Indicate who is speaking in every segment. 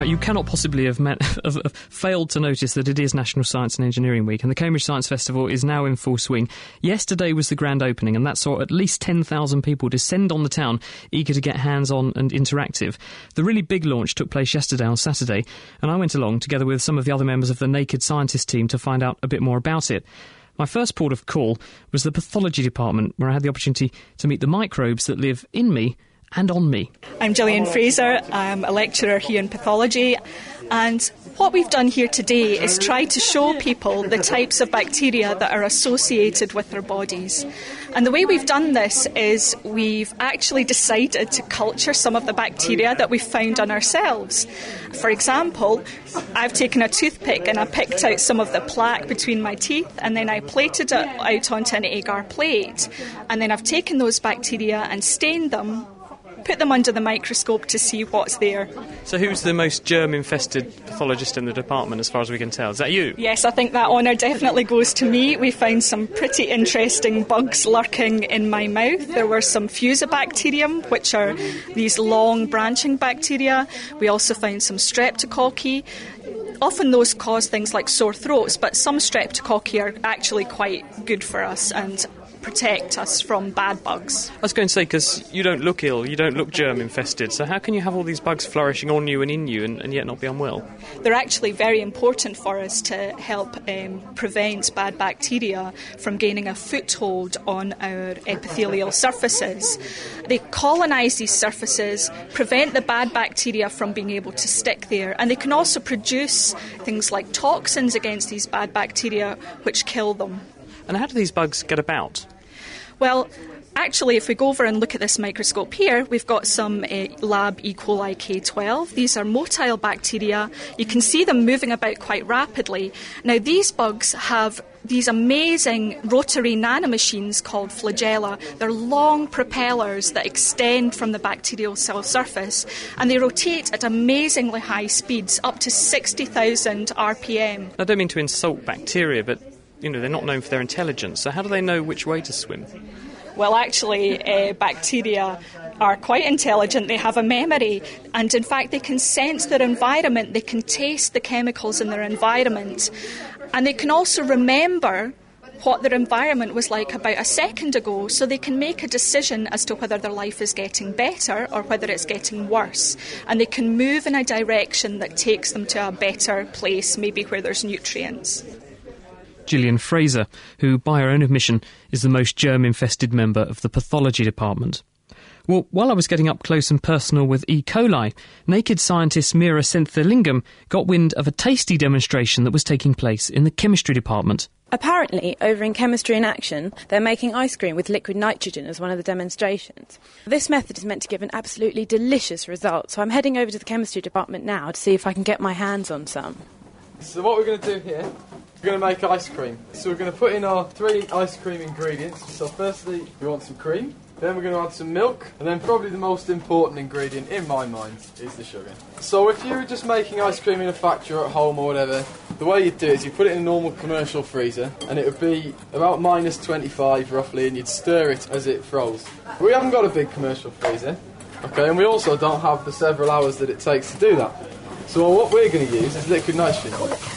Speaker 1: You cannot possibly have failed to notice that it is National Science and Engineering Week, and the Cambridge Science Festival is now in full swing. Yesterday was the grand opening, and that saw at least 10,000 people descend on the town, eager to get hands-on and interactive. The really big launch took place yesterday on Saturday, and I went along together with some of the other members of the Naked Scientist team to find out a bit more about it. My first port of call was the pathology department, where I had the opportunity to meet the microbes that live in me and on me.
Speaker 2: I'm Gillian Fraser. I'm a lecturer here in pathology, and what we've done here today is try to show people the types of bacteria that are associated with their bodies. And the way we've done this is we've actually decided to culture some of the bacteria that we've found on ourselves. For example, I've taken a toothpick and I picked out some of the plaque between my teeth, and then I plated it out onto an agar plate, and then I've taken those bacteria and stained them, put them under the microscope to see what's there.
Speaker 1: So who's the most germ-infested pathologist in the department, as far as we can tell? Is that you?
Speaker 2: Yes, I think that honour definitely goes to me. We found some pretty interesting bugs lurking in my mouth. There were some Fusobacterium, which are these long branching bacteria. We also found some Streptococci. Often those cause things like sore throats, but some Streptococci are actually quite good for us and protect us from bad bugs.
Speaker 1: I was going to say, because you don't look ill, you don't look germ-infested, so how can you have all these bugs flourishing on you and in you and yet not be unwell?
Speaker 2: They're actually very important for us to help prevent bad bacteria from gaining a foothold on our epithelial surfaces. They colonise these surfaces, prevent the bad bacteria from being able to stick there, and they can also produce things like toxins against these bad bacteria which kill them.
Speaker 1: And how do these bugs get about?
Speaker 2: Well, actually, if we go over and look at this microscope here, we've got some lab E. coli K12. These are motile bacteria. You can see them moving about quite rapidly. Now, these bugs have these amazing rotary nanomachines called flagella. They're long propellers that extend from the bacterial cell surface, and they rotate at amazingly high speeds, up to 60,000 RPM.
Speaker 1: I don't mean to insult bacteria, but they're not known for their intelligence, so how do they know which way to swim?
Speaker 2: Well, actually, bacteria are quite intelligent. They have a memory, and in fact, they can sense their environment. They can taste the chemicals in their environment, and they can also remember what their environment was like about a second ago, so they can make a decision as to whether their life is getting better or whether it's getting worse, and they can move in a direction that takes them to a better place, maybe where there's nutrients.
Speaker 1: Gillian Fraser, who, by her own admission, is the most germ-infested member of the pathology department. Well, while I was getting up close and personal with E. coli, Naked Scientist Meera Senthilingam got wind of a tasty demonstration that was taking place in the chemistry department.
Speaker 3: Apparently, over in Chemistry in Action, they're making ice cream with liquid nitrogen as one of the demonstrations. This method is meant to give an absolutely delicious result, so I'm heading over to the chemistry department now to see if I can get my hands on some.
Speaker 4: So what we're going to do here, we're going to make ice cream. So we're going to put in our 3 ice cream ingredients. So firstly, we want some cream, then we're going to add some milk, and then probably the most important ingredient in my mind is the sugar. So if you were just making ice cream in a factory or at home or whatever, the way you'd do it is you put it in a normal commercial freezer, and it would be about minus 25 roughly, and you'd stir it as it froze. We haven't got a big commercial freezer, okay, and we also don't have the several hours that it takes to do that. So what we're going to use is liquid nitrogen.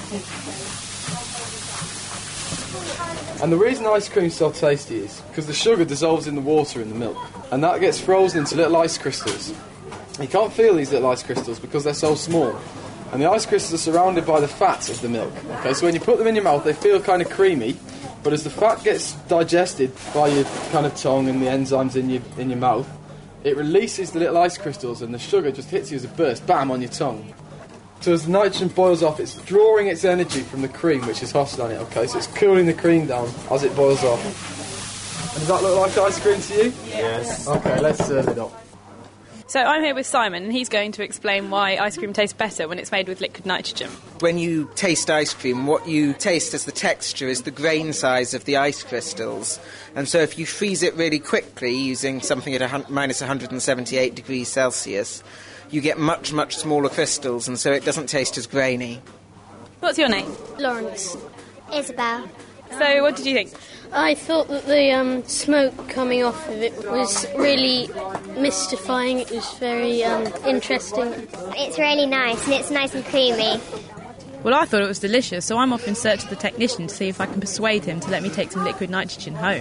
Speaker 4: And the reason ice cream's so tasty is because the sugar dissolves in the water in the milk, and that gets frozen into little ice crystals. You can't feel these little ice crystals because they're so small, and the ice crystals are surrounded by the fat of the milk. Okay, so when you put them in your mouth, they feel kind of creamy, but as the fat gets digested by your kind of tongue and the enzymes in your mouth, it releases the little ice crystals, and the sugar just hits you as a burst, bam, on your tongue. So as the nitrogen boils off, it's drawing its energy from the cream, which is hot on it, okay? So it's cooling the cream down as it boils off. And does that look like ice cream to you?
Speaker 5: Yes.
Speaker 4: Okay, let's serve it up.
Speaker 3: So I'm here with Simon, and he's going to explain why ice cream tastes better when it's made with liquid nitrogen.
Speaker 5: When you taste ice cream, what you taste as the texture is the grain size of the ice crystals. And so if you freeze it really quickly using something at minus 178 degrees Celsius, you get much, much smaller crystals, and so it doesn't taste as grainy.
Speaker 3: What's your name?
Speaker 6: Lawrence. Isabel.
Speaker 3: So what did you think?
Speaker 6: I thought that the smoke coming off of it was really mystifying. It was very interesting.
Speaker 7: It's really nice, and it's nice and creamy.
Speaker 8: Well, I thought it was delicious, so I'm off in search of the technician to see if I can persuade him to let me take some liquid nitrogen home.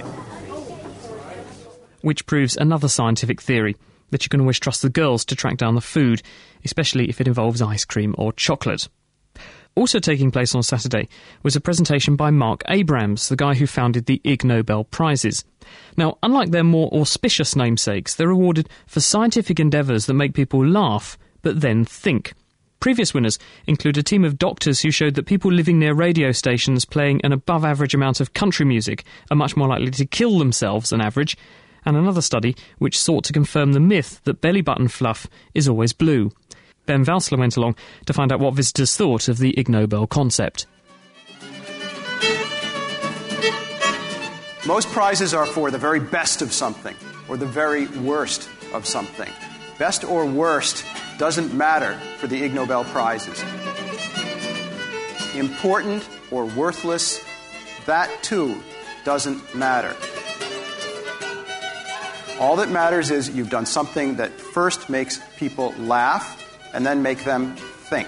Speaker 1: Which proves another scientific theory, that you can always trust the girls to track down the food, especially if it involves ice cream or chocolate. Also taking place on Saturday was a presentation by Mark Abrams, the guy who founded the Ig Nobel Prizes. Now, unlike their more auspicious namesakes, they're awarded for scientific endeavours that make people laugh, but then think. Previous winners include a team of doctors who showed that people living near radio stations playing an above-average amount of country music are much more likely to kill themselves than average, and another study which sought to confirm the myth that belly button fluff is always blue. Ben Valsler went along to find out what visitors thought of the Ig Nobel concept.
Speaker 9: Most prizes are for the very best of something, or the very worst of something. Best or worst doesn't matter for the Ig Nobel Prizes. Important or worthless, that too doesn't matter. All that matters is you've done something that first makes people laugh and then make them think.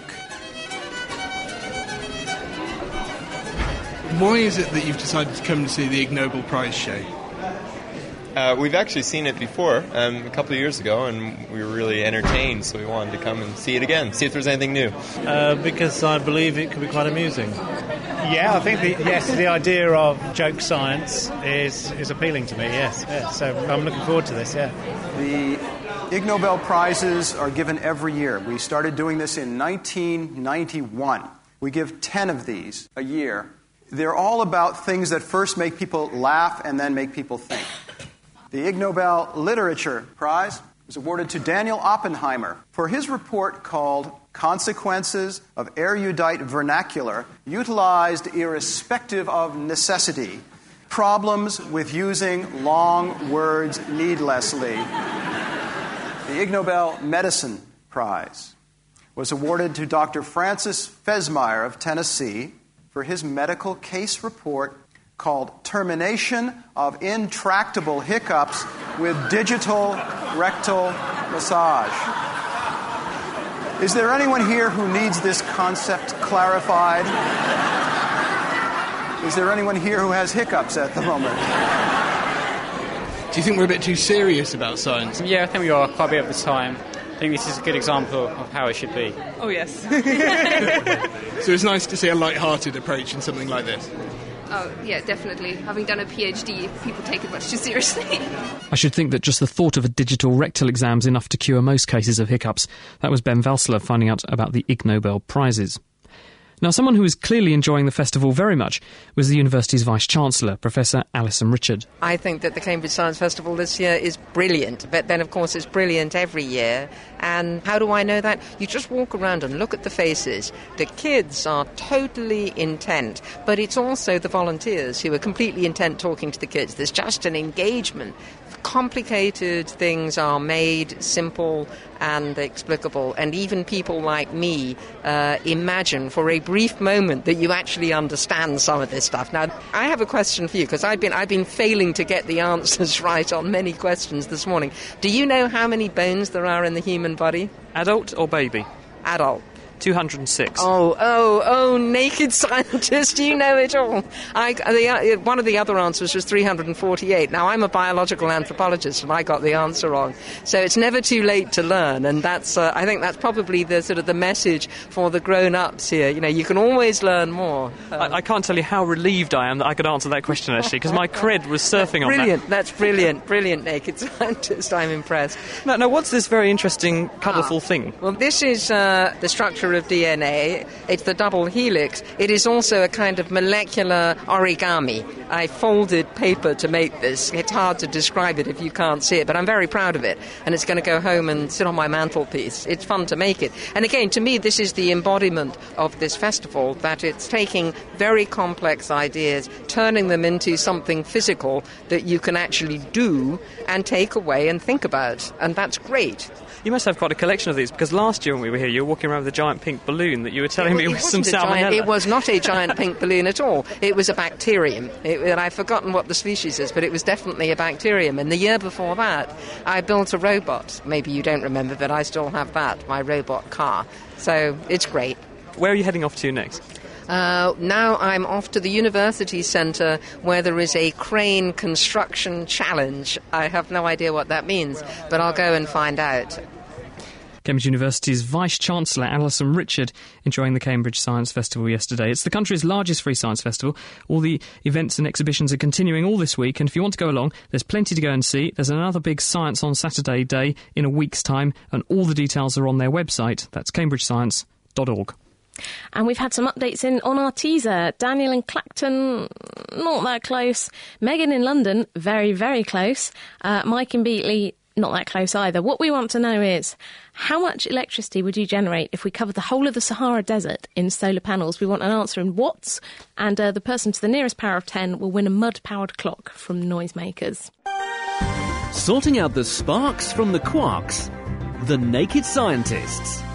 Speaker 10: Why is it that you've decided to come to see the Ig Nobel Prize show?
Speaker 11: We've actually seen it before, a couple of years ago, and we were really entertained, so we wanted to come and see it again, see if there's anything new.
Speaker 12: Because I believe it could be quite amusing. Yeah, I think the idea of joke science is appealing to me, yes. So I'm looking forward to this, yeah.
Speaker 9: The Ig Nobel Prizes are given every year. We started doing this in 1991. We give 10 of these a year. They're all about things that first make people laugh and then make people think. The Ig Nobel Literature Prize was awarded to Daniel Oppenheimer for his report called Consequences of Erudite Vernacular Utilized Irrespective of Necessity. Problems with Using Long Words Needlessly. The Ig Nobel Medicine Prize was awarded to Dr. Francis Fesmeyer of Tennessee for his medical case report called Termination of Intractable Hiccups with Digital Rectal Massage. Is there anyone here who needs this concept clarified? Is there anyone here who has hiccups at the moment?
Speaker 10: Do you think we're a bit too serious about science?
Speaker 13: Yeah, I think we are quite a bit of the time. I think this is a good example of how it should be.
Speaker 14: Oh, yes.
Speaker 10: So it's nice to see a light-hearted approach in something like this.
Speaker 14: Oh, yeah, definitely. Having done a PhD, people take it much too seriously.
Speaker 1: I should think that just the thought of a digital rectal exam is enough to cure most cases of hiccups. That was Ben Valsler finding out about the Ig Nobel Prizes. Now, someone who is clearly enjoying the festival very much was the university's Vice-Chancellor, Professor Alison Richard.
Speaker 15: I think that the Cambridge Science Festival this year is brilliant, but then, of course, it's brilliant every year. And how do I know that? You just walk around and look at the faces. The kids are totally intent, but it's also the volunteers who are completely intent talking to the kids. There's just an engagement. Complicated things are made simple and explicable, and even people like me imagine for a brief moment that you actually understand some of this stuff. Now, I have a question for you, because I've been failing to get the answers right on many questions this morning. Do you know how many bones there are in the human body?
Speaker 1: Adult or baby?
Speaker 15: Adult.
Speaker 1: 206.
Speaker 15: Oh, naked scientist, you know it all. One of the other answers was 348. Now, I'm a biological anthropologist, and I got the answer wrong. So it's never too late to learn, and that's I think that's probably the sort of the message for the grown-ups here. You know, you can always learn more.
Speaker 1: I can't tell you how relieved I am that I could answer that question, actually, because my cred was surfing on that.
Speaker 15: That's brilliant. Brilliant, naked scientist. I'm impressed.
Speaker 1: Now, what's this very interesting, colourful thing?
Speaker 15: Well, this is the structure of DNA. It's the double helix. It is also a kind of molecular origami. I folded paper to make this. It's hard to describe it if you can't see it, but I'm very proud of it, and it's going to go home and sit on my mantelpiece. It's fun to make it. And again, to me, this is the embodiment of this festival, that it's taking very complex ideas, turning them into something physical that you can actually do and take away and think about, and that's great.
Speaker 1: You must have quite a collection of these, because last year when we were here, you were walking around with a giant giant pink balloon that you were telling me was some
Speaker 15: It
Speaker 1: salmonella.
Speaker 15: was not a giant pink balloon at all. It was a bacterium. And I've forgotten what the species is, but it was definitely a bacterium. And the year before that, I built a robot. Maybe you don't remember, but I still have that, my robot car. So it's great.
Speaker 1: Where are you heading off to next?
Speaker 15: Now I'm off to the University Centre where there is a crane construction challenge. I have no idea what that means, but I'll go and find out.
Speaker 1: Cambridge University's Vice-Chancellor Alison Richard enjoying the Cambridge Science Festival yesterday. It's the country's largest free science festival. All the events and exhibitions are continuing all this week, and if you want to go along, there's plenty to go and see. There's another big Science on Saturday day in a week's time, and all the details are on their website. That's cambridgescience.org.
Speaker 16: And we've had some updates on our teaser. Daniel in Clacton, not that close. Megan in London, very, very close. Mike in Beatley, not that close either. What we want to know is, how much electricity would you generate if we covered the whole of the Sahara Desert in solar panels? We want an answer in watts, and the person to the nearest power of 10 will win a mud-powered clock from Noisemakers.
Speaker 17: Sorting out the sparks from the quarks. The Naked Scientists.